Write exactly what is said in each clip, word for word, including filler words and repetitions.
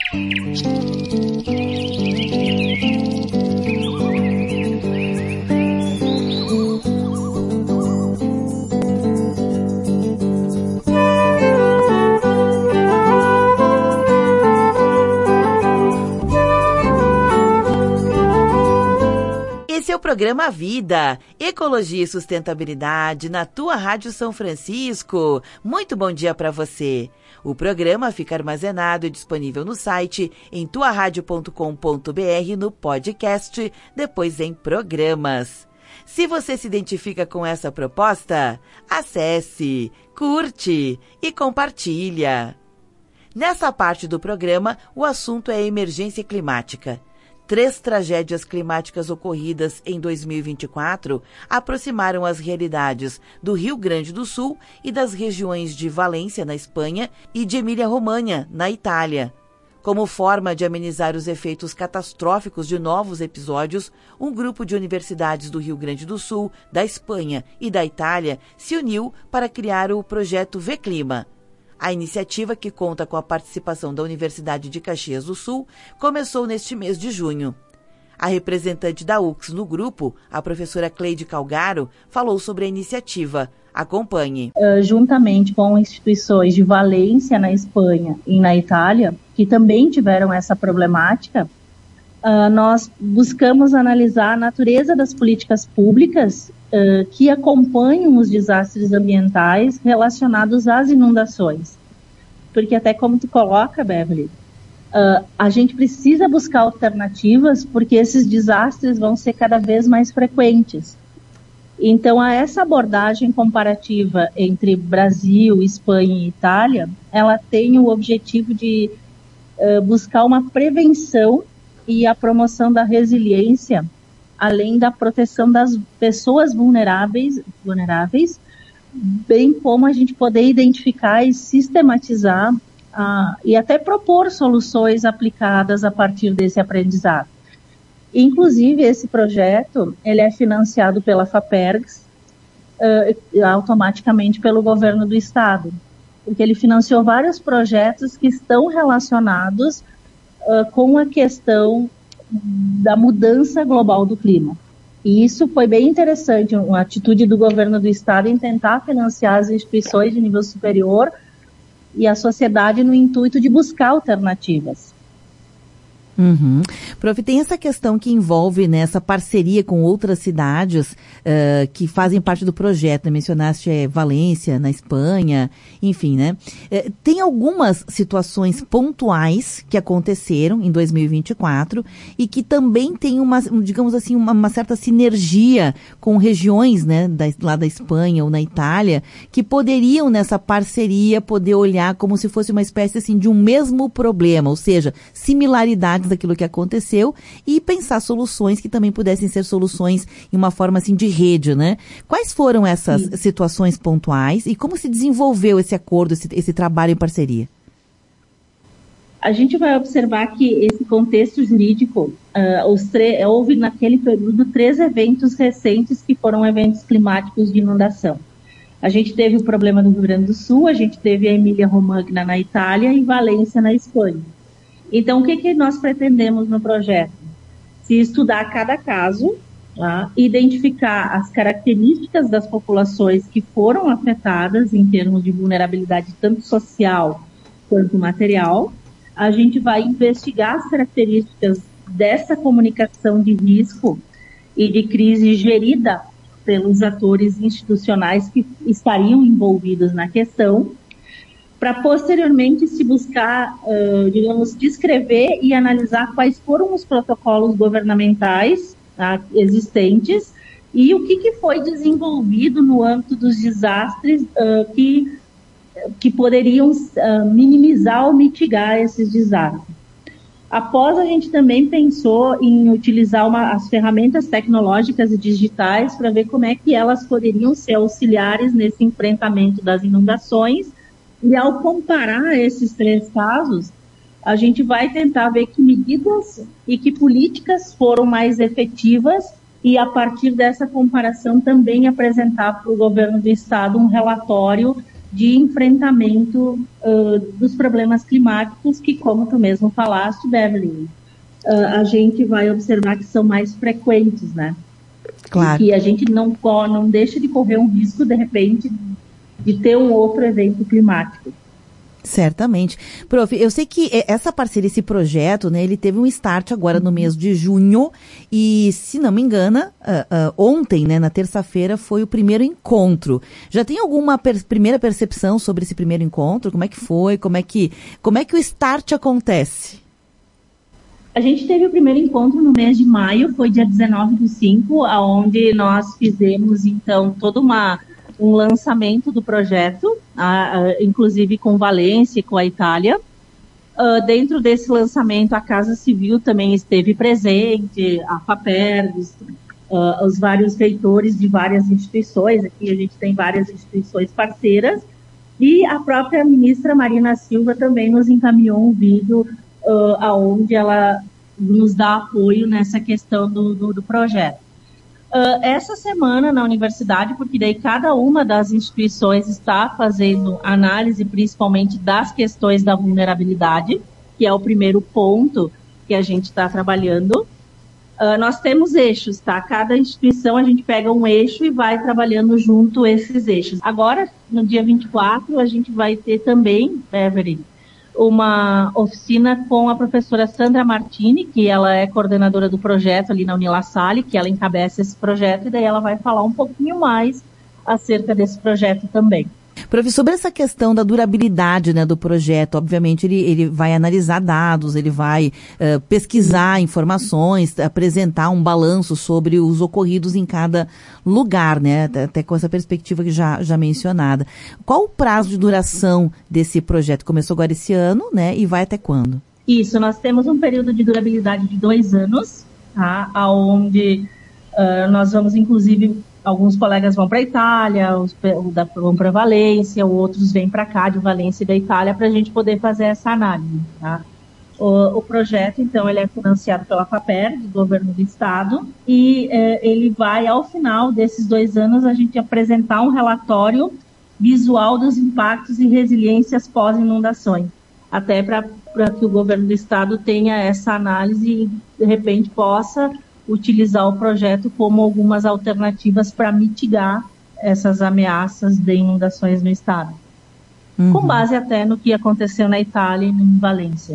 Esse é o programa Vida, Ecologia e Sustentabilidade na tua Rádio São Francisco. Muito bom dia para você. O programa fica armazenado e disponível no site em tua rádio ponto com ponto b r, no podcast, depois em programas. Se você se identifica com essa proposta, acesse, curte e compartilha. Nessa parte do programa, o assunto é a emergência climática. Três tragédias climáticas ocorridas em dois mil e vinte e quatro aproximaram as realidades do Rio Grande do Sul e das regiões de Valência, na Espanha, e de Emília-Romagna, na Itália. Como forma de amenizar os efeitos catastróficos de novos episódios, um grupo de universidades do Rio Grande do Sul, da Espanha e da Itália se uniu para criar o projeto V-Clima. A iniciativa, que conta com a participação da Universidade de Caxias do Sul, começou neste mês de junho. A representante da U C S no grupo, a professora Cleide Calgaro, falou sobre a iniciativa. Acompanhe. Uh, juntamente com instituições de Valência, na Espanha, e na Itália, que também tiveram essa problemática, uh, nós buscamos analisar a natureza das políticas públicas Uh, que acompanham os desastres ambientais relacionados às inundações. Porque até como tu coloca, Beverly, uh, a gente precisa buscar alternativas porque esses desastres vão ser cada vez mais frequentes. Então, a essa abordagem comparativa entre Brasil, Espanha e Itália, ela tem o objetivo de uh, buscar uma prevenção e a promoção da resiliência, além da proteção das pessoas vulneráveis, vulneráveis, bem como a gente poder identificar e sistematizar uh, e até propor soluções aplicadas a partir desse aprendizado. Inclusive, esse projeto ele é financiado pela FAPERGS, uh, automaticamente pelo governo do estado, porque ele financiou vários projetos que estão relacionados uh, com a questão da mudança global do clima. E isso foi bem interessante, uma atitude do governo do estado em tentar financiar as instituições de nível superior e a sociedade no intuito de buscar alternativas. Uhum. Prof, tem essa questão que envolve nessa parceria com outras cidades uh, que fazem parte do projeto, né? Mencionaste é, Valência, na Espanha, enfim, né? Uh, tem algumas situações pontuais que aconteceram em dois mil e vinte e quatro e que também tem uma, digamos assim, uma, uma certa sinergia com regiões, né, da, lá da Espanha ou na Itália, que poderiam nessa parceria poder olhar como se fosse uma espécie assim de um mesmo problema, ou seja, similaridades daquilo que aconteceu e pensar soluções que também pudessem ser soluções em uma forma assim de rede, né? Quais foram essas Sim. situações pontuais e como se desenvolveu esse acordo, esse, esse trabalho em parceria? A gente vai observar que esse contexto jurídico, uh, os tre- houve naquele período três eventos recentes que foram eventos climáticos de inundação. A gente teve o problema no Rio Grande do Sul, a gente teve a Emília-Romagna na Itália e Valência na Espanha. Então, o que, que nós pretendemos no projeto? Se estudar cada caso, tá? Identificar as características das populações que foram afetadas em termos de vulnerabilidade tanto social quanto material. A gente vai investigar as características dessa comunicação de risco e de crise gerida pelos atores institucionais que estariam envolvidos na questão, para posteriormente se buscar, uh, digamos, descrever e analisar quais foram os protocolos governamentais, tá, existentes e o que, que foi desenvolvido no âmbito dos desastres uh, que, que poderiam uh, minimizar ou mitigar esses desastres. Após, a gente também pensou em utilizar uma, as ferramentas tecnológicas e digitais para ver como é que elas poderiam ser auxiliares nesse enfrentamento das inundações. E ao comparar esses três casos, a gente vai tentar ver que medidas e que políticas foram mais efetivas e, a partir dessa comparação, também apresentar para o governo do estado um relatório de enfrentamento uh, dos problemas climáticos que, como tu mesmo falaste, Beverly, uh, a gente vai observar que são mais frequentes, né? Claro. E que a gente não, não deixa de correr um risco, de repente, de ter um outro evento climático. Certamente. Prof, eu sei que essa parceria, esse projeto, né, ele teve um start agora no mês de junho e, se não me engano, uh, uh, ontem, né, na terça-feira, foi o primeiro encontro. Já tem alguma per- primeira percepção sobre esse primeiro encontro? Como é que foi? Como é que, como é que o start acontece? A gente teve o primeiro encontro no mês de maio, foi dia dezenove do cinco, onde nós fizemos, então, toda uma... um lançamento do projeto, uh, uh, inclusive com Valência e com a Itália. Uh, dentro desse lançamento, a Casa Civil também esteve presente, a FAPERGS, uh, os vários reitores de várias instituições, aqui a gente tem várias instituições parceiras, e a própria ministra Marina Silva também nos encaminhou um vídeo uh, onde ela nos dá apoio nessa questão do, do, do projeto. Uh, essa semana na universidade, porque daí cada uma das instituições está fazendo análise principalmente das questões da vulnerabilidade, que é o primeiro ponto que a gente está trabalhando. Uh, nós temos eixos, tá? Cada instituição a gente pega um eixo e vai trabalhando junto esses eixos. Agora, no dia vinte e quatro, a gente vai ter também, Beverly, uma oficina com a professora Sandra Martini, que ela é coordenadora do projeto ali na Unilassalle, que ela encabeça esse projeto, e daí ela vai falar um pouquinho mais acerca desse projeto também. Prof, sobre essa questão da durabilidade, né, do projeto, obviamente ele, ele vai analisar dados, ele vai uh, pesquisar informações, apresentar um balanço sobre os ocorridos em cada lugar, né, até com essa perspectiva que já, já mencionada. Qual o prazo de duração desse projeto? Começou agora esse ano, né, e vai até quando? Isso, nós temos um período de durabilidade de dois anos, tá, onde uh, nós vamos, inclusive... Alguns colegas vão para a Itália, os, da, vão para Valência, outros vêm para cá de Valência e da Itália para a gente poder fazer essa análise. Tá? O, o projeto, então, ele é financiado pela FAPER, do Governo do Estado, e é, ele vai, ao final desses dois anos, a gente apresentar um relatório visual dos impactos e resiliências pós-inundações, até para que o Governo do Estado tenha essa análise e, de repente, possa... utilizar o projeto como algumas alternativas para mitigar essas ameaças de inundações no estado. Uhum. Com base até no que aconteceu na Itália e em Valência.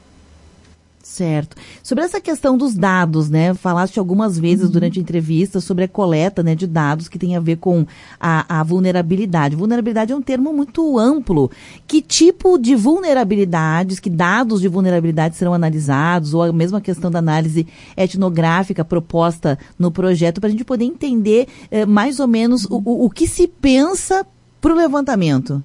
Certo. Sobre essa questão dos dados, né? Falaste algumas vezes uhum. durante a entrevista sobre a coleta, né, de dados que tem a ver com a, a vulnerabilidade. Vulnerabilidade é um termo muito amplo. Que tipo de vulnerabilidades, que dados de vulnerabilidade serão analisados, ou a mesma questão da análise etnográfica proposta no projeto, para a gente poder entender eh, mais ou menos o, o, o que se pensa para o levantamento?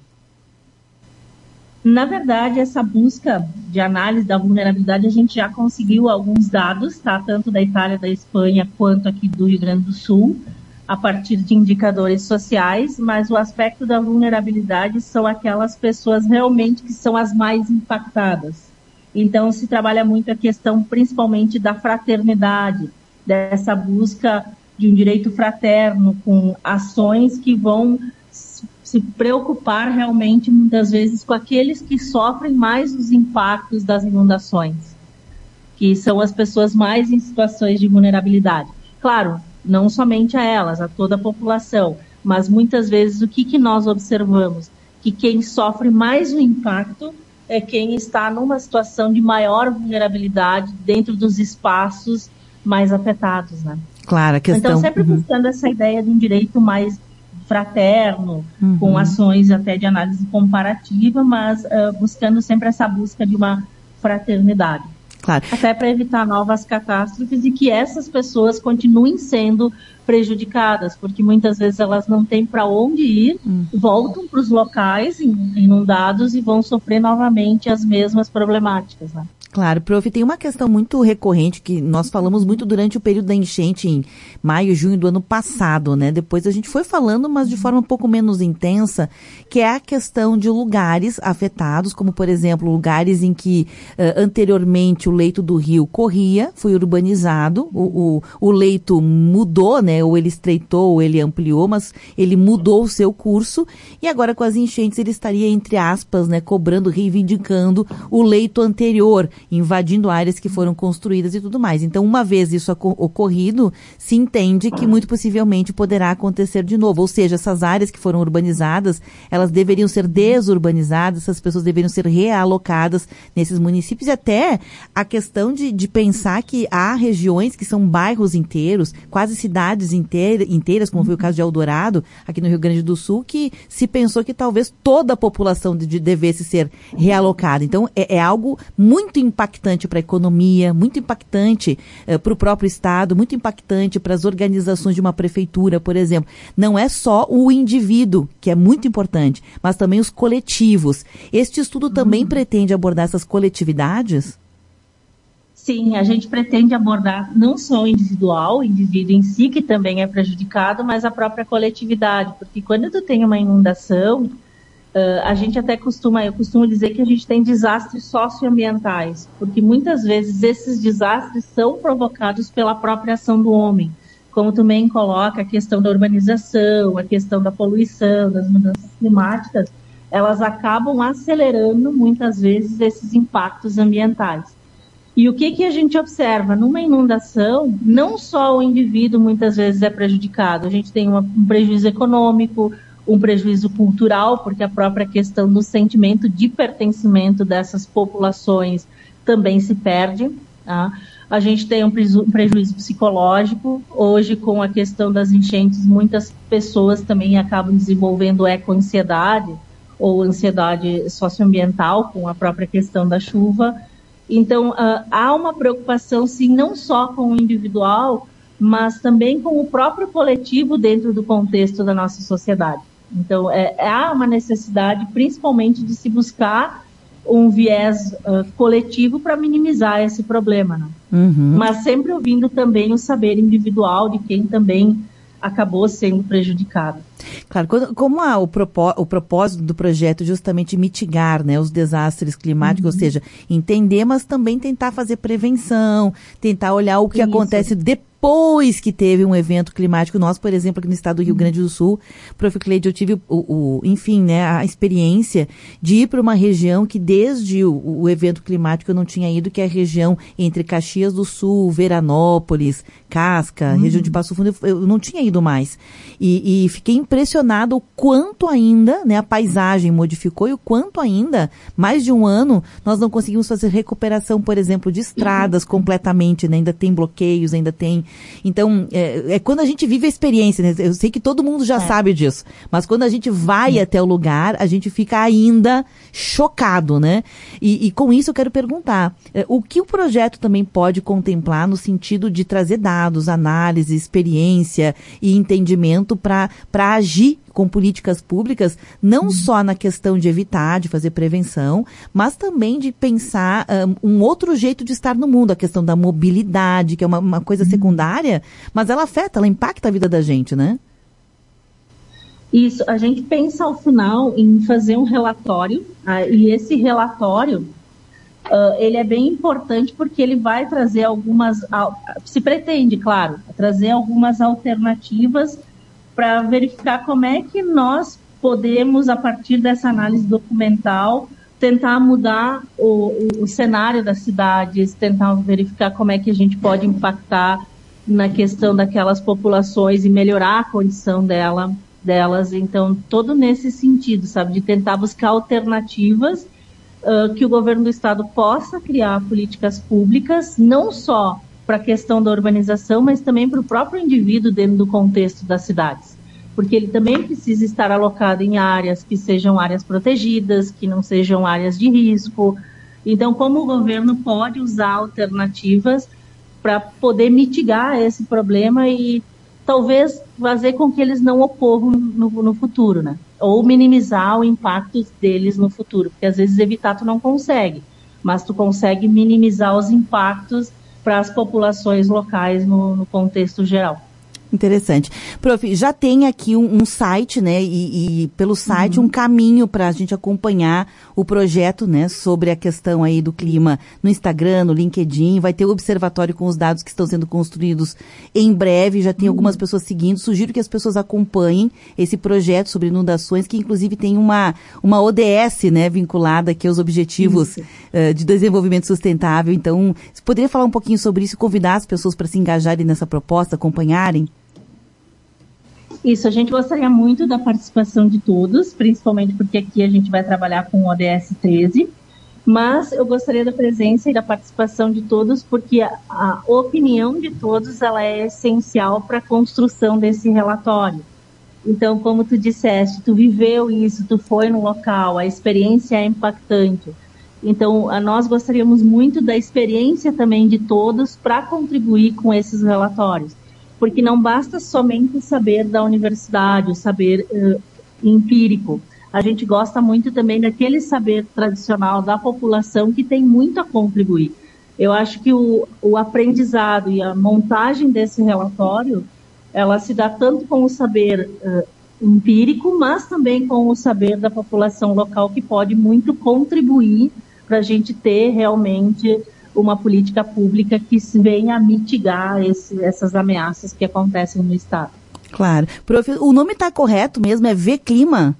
Na verdade, essa busca de análise da vulnerabilidade, a gente já conseguiu alguns dados, tá? Tanto da Itália, da Espanha, quanto aqui do Rio Grande do Sul, a partir de indicadores sociais, mas o aspecto da vulnerabilidade são aquelas pessoas realmente que são as mais impactadas. Então, se trabalha muito a questão, principalmente, da fraternidade, dessa busca de um direito fraterno, com ações que vão... se preocupar realmente, muitas vezes, com aqueles que sofrem mais os impactos das inundações, que são as pessoas mais em situações de vulnerabilidade. Claro, não somente a elas, a toda a população, mas muitas vezes o que, que nós observamos? Que quem sofre mais o impacto é quem está numa situação de maior vulnerabilidade dentro dos espaços mais afetados, né? Claro, a questão... Então, sempre uhum. buscando essa ideia de um direito mais fraterno, uhum. com ações até de análise comparativa, mas uh, buscando sempre essa busca de uma fraternidade. Claro. Até para evitar novas catástrofes e que essas pessoas continuem sendo prejudicadas, porque muitas vezes elas não têm para onde ir, uhum. voltam para os locais inundados e vão sofrer novamente as mesmas problemáticas, né? Claro, prof, tem uma questão muito recorrente que nós falamos muito durante o período da enchente em maio, junho do ano passado, né? Depois a gente foi falando, mas de forma um pouco menos intensa, que é a questão de lugares afetados, como por exemplo, lugares em que uh, anteriormente o leito do rio corria, foi urbanizado, o, o, o leito mudou, né? Ou ele estreitou, ou ele ampliou, mas ele mudou o seu curso e agora com as enchentes ele estaria, entre aspas, né, cobrando, reivindicando o leito anterior, invadindo áreas que foram construídas e tudo mais. Então, uma vez isso ocorrido, se entende que muito possivelmente poderá acontecer de novo. Ou seja, essas áreas que foram urbanizadas, elas deveriam ser desurbanizadas, essas pessoas deveriam ser realocadas nesses municípios. E até a questão de, de pensar que há regiões que são bairros inteiros, quase cidades inteira, inteiras, como foi o caso de Eldorado, aqui no Rio Grande do Sul, que se pensou que talvez toda a população de, de devesse ser realocada. Então, é, é algo muito impactante para a economia, muito impactante uh, para o próprio Estado, muito impactante para as organizações de uma prefeitura, por exemplo. Não é só o indivíduo, que é muito importante, mas também os coletivos. Este estudo também uhum. pretende abordar essas coletividades? Sim, a gente pretende abordar não só o individual, o indivíduo em si, que também é prejudicado, mas a própria coletividade, porque quando tu tem uma inundação, Uh, a gente até costuma, eu costumo dizer que a gente tem desastres socioambientais, porque muitas vezes esses desastres são provocados pela própria ação do homem, como também coloca a questão da urbanização, a questão da poluição, das mudanças climáticas, elas acabam acelerando muitas vezes esses impactos ambientais. E o que, que a gente observa? Numa inundação, não só o indivíduo muitas vezes é prejudicado, a gente tem uma, um prejuízo econômico, um prejuízo cultural, porque a própria questão do sentimento de pertencimento dessas populações também se perde. Tá? A gente tem um preju- um prejuízo psicológico. Hoje, com a questão das enchentes, muitas pessoas também acabam desenvolvendo eco-ansiedade ou ansiedade socioambiental com a própria questão da chuva. Então, uh, há uma preocupação, sim, não só com o individual, mas também com o próprio coletivo dentro do contexto da nossa sociedade. Então, é, há uma necessidade, principalmente, de se buscar um viés uh, coletivo para minimizar esse problema, né? Uhum. Mas sempre ouvindo também o saber individual de quem também acabou sendo prejudicado. Claro, como há o, propó- o propósito do projeto é justamente mitigar, né, os desastres climáticos, uhum. ou seja, entender, mas também tentar fazer prevenção, tentar olhar o que Isso. acontece depois Depois que teve um evento climático, nós, por exemplo, aqui no estado do Rio Grande do Sul, prof Cleide, eu tive, o, o, enfim, né, a experiência de ir para uma região que desde o, o evento climático eu não tinha ido, que é a região entre Caxias do Sul, Veranópolis, Casca, uhum. região de Passo Fundo, eu, eu não tinha ido mais. E, e fiquei impressionada o quanto ainda, né, a paisagem modificou e o quanto ainda, mais de um ano, nós não conseguimos fazer recuperação, por exemplo, de estradas uhum. completamente, né, ainda tem bloqueios, ainda tem. Então, é, é quando a gente vive a experiência, né? Eu sei que todo mundo já é. sabe disso, mas quando a gente vai é. até o lugar, a gente fica ainda chocado, né? E, e com isso eu quero perguntar, é, o que o projeto também pode contemplar no sentido de trazer dados, análise, experiência e entendimento para para agir com políticas públicas, não uhum. só na questão de evitar, de fazer prevenção, mas também de pensar um, um outro jeito de estar no mundo, a questão da mobilidade, que é uma, uma coisa uhum. secundária, mas ela afeta, ela impacta a vida da gente, né? Isso, a gente pensa ao final em fazer um relatório, uh, e esse relatório, uh, ele é bem importante porque ele vai trazer algumas, uh, se pretende, claro, trazer algumas alternativas para verificar como é que nós podemos, a partir dessa análise documental, tentar mudar o, o, o cenário das cidades, tentar verificar como é que a gente pode impactar na questão daquelas populações e melhorar a condição dela, delas. Então, todo nesse sentido, sabe, de tentar buscar alternativas uh, que o governo do estado possa criar políticas públicas, não só para a questão da urbanização, mas também para o próprio indivíduo dentro do contexto das cidades. Porque ele também precisa estar alocado em áreas que sejam áreas protegidas, que não sejam áreas de risco. Então, como o governo pode usar alternativas para poder mitigar esse problema e talvez fazer com que eles não ocorram no, no futuro, né? Ou minimizar o impacto deles no futuro, porque às vezes evitar tu não consegue. mas tu consegue minimizar os impactos para as populações locais no, no contexto geral. Interessante. Prof, já tem aqui um, um site, né, e, e pelo site uhum. um caminho para a gente acompanhar o projeto, né, sobre a questão aí do clima no Instagram, no LinkedIn, vai ter o observatório com os dados que estão sendo construídos em breve, já tem uhum. algumas pessoas seguindo, sugiro que as pessoas acompanhem esse projeto sobre inundações, que inclusive tem uma, uma O D S, né, vinculada aqui aos Objetivos uh, de Desenvolvimento Sustentável, então, você poderia falar um pouquinho sobre isso e convidar as pessoas para se engajarem nessa proposta, acompanharem? Isso, a gente gostaria muito da participação de todos, principalmente porque aqui a gente vai trabalhar com o O D S treze, mas eu gostaria da presença e da participação de todos, porque a, a opinião de todos ela é essencial para a construção desse relatório. Então, como tu disseste, tu viveu isso, tu foi no local, a experiência é impactante. Então, a, nós gostaríamos muito da experiência também de todos para contribuir com esses relatórios. Porque não basta somente o saber da universidade, o saber uh, empírico. A gente gosta muito também daquele saber tradicional da população que tem muito a contribuir. Eu acho que o, o aprendizado e a montagem desse relatório, ela se dá tanto com o saber uh, empírico, mas também com o saber da população local, que pode muito contribuir para a gente ter realmente uma política pública que venha a mitigar esse, essas ameaças que acontecem no Estado. Claro. Prof, o nome está correto mesmo? É V-Clima?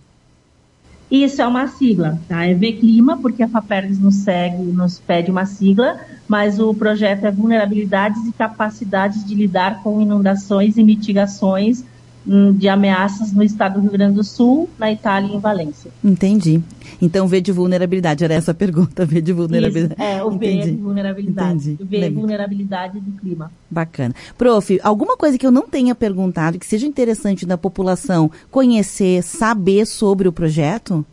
Isso é uma sigla, tá? É V-Clima, porque a FAPERGS nos segue, nos pede uma sigla, mas o projeto é Vulnerabilidades e Capacidades de Lidar com Inundações e Mitigações de Ameaças no Estado do Rio Grande do Sul, na Itália e em Valência. Entendi. Então, V de vulnerabilidade, era essa a pergunta, V de vulnerabilidade. Isso, é, o V é de vulnerabilidade. Entendi. O V é vulnerabilidade do clima. Bacana. Prof, alguma coisa que eu não tenha perguntado, que seja interessante da população conhecer, saber sobre o projeto?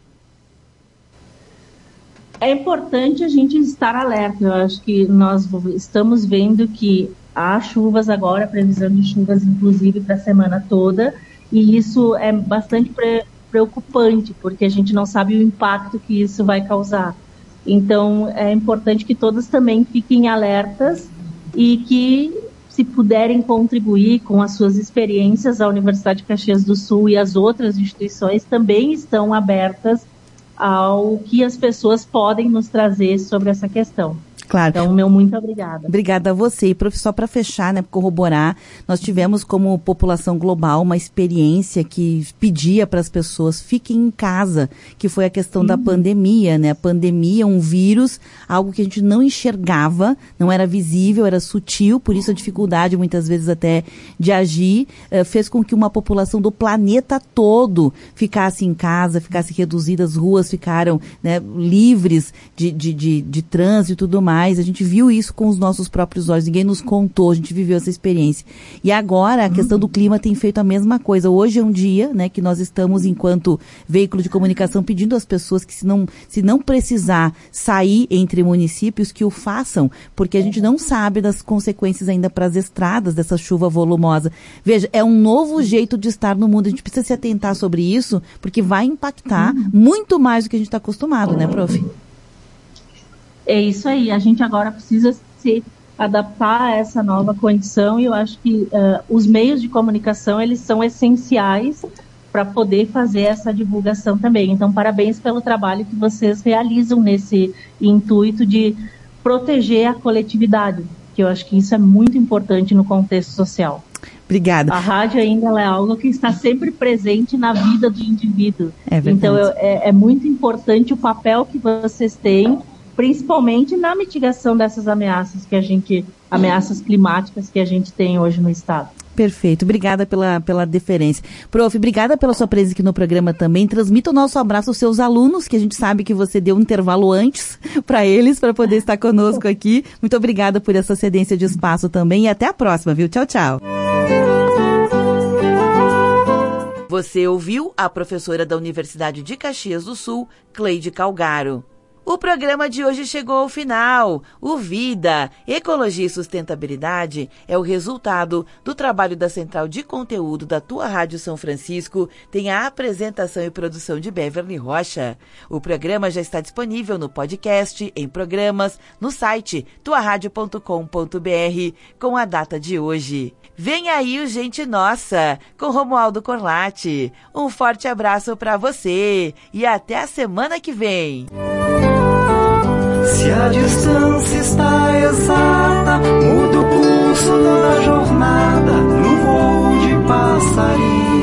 É importante a gente estar alerta. Eu acho que nós estamos vendo que há chuvas agora, previsão de chuvas inclusive para a semana toda, e isso é bastante pre- preocupante, porque a gente não sabe o impacto que isso vai causar. Então, é importante que todos também fiquem alertas e que, se puderem contribuir com as suas experiências, a Universidade de Caxias do Sul e as outras instituições também estão abertas ao que as pessoas podem nos trazer sobre essa questão. Claro. Então, meu muito obrigada. Obrigada a você. E, prof, só para fechar, né, corroborar, nós tivemos como população global uma experiência que pedia para as pessoas fiquem em casa, que foi a questão uhum. da pandemia, né? A pandemia, um vírus, algo que a gente não enxergava, não era visível, era sutil, por isso a dificuldade muitas vezes até de agir, uh, fez com que uma população do planeta todo ficasse em casa, ficasse reduzida, as ruas ficaram, né, livres de, de, de, de trânsito e tudo mais. A gente viu isso com os nossos próprios olhos, ninguém nos contou, a gente viveu essa experiência. E agora a uhum. questão do clima tem feito a mesma coisa. Hoje é um dia, né, que nós estamos, enquanto veículo de comunicação, pedindo às pessoas que se não, se não precisar sair entre municípios, que o façam, porque a gente não sabe das consequências ainda para as estradas dessa chuva volumosa. Veja, é um novo jeito de estar no mundo, a gente precisa se atentar sobre isso, porque vai impactar uhum. muito mais do que a gente está acostumado, né, prof? É isso aí, a gente agora precisa se adaptar a essa nova condição e eu acho que uh, os meios de comunicação, eles são essenciais para poder fazer essa divulgação também. Então, parabéns pelo trabalho que vocês realizam nesse intuito de proteger a coletividade, que eu acho que isso é muito importante no contexto social. Obrigada. A rádio ainda é algo que está sempre presente na vida do indivíduo. É verdade. Então, eu, é, é muito importante o papel que vocês têm, principalmente na mitigação dessas ameaças que a gente, ameaças climáticas que a gente tem hoje no estado. Perfeito, obrigada pela, pela deferência. Prof, obrigada pela sua presença aqui no programa também. Transmita o nosso abraço aos seus alunos, que a gente sabe que você deu um intervalo antes para eles, para poder estar conosco aqui. Muito obrigada por essa cedência de espaço também e até a próxima, viu? Tchau, tchau. Você ouviu a professora da Universidade de Caxias do Sul, Cleide Calgaro. O programa de hoje chegou ao final. O Vida, Ecologia e Sustentabilidade é o resultado do trabalho da Central de Conteúdo da Tua Rádio São Francisco, tem a apresentação e produção de Beverly Rocha. O programa já está disponível no podcast, em programas, no site tua rádio ponto com ponto b r com a data de hoje. Vem aí o Gente Nossa, com Romualdo Corlatti. Um forte abraço para você e até a semana que vem. Se a distância está exata, muda o curso da jornada no voo de passarinho.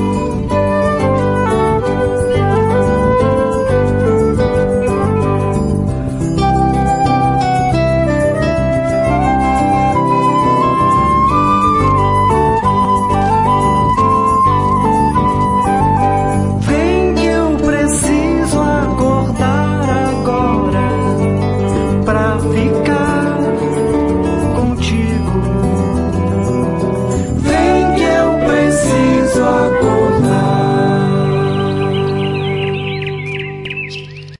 Vem que eu preciso acordar agora pra ficar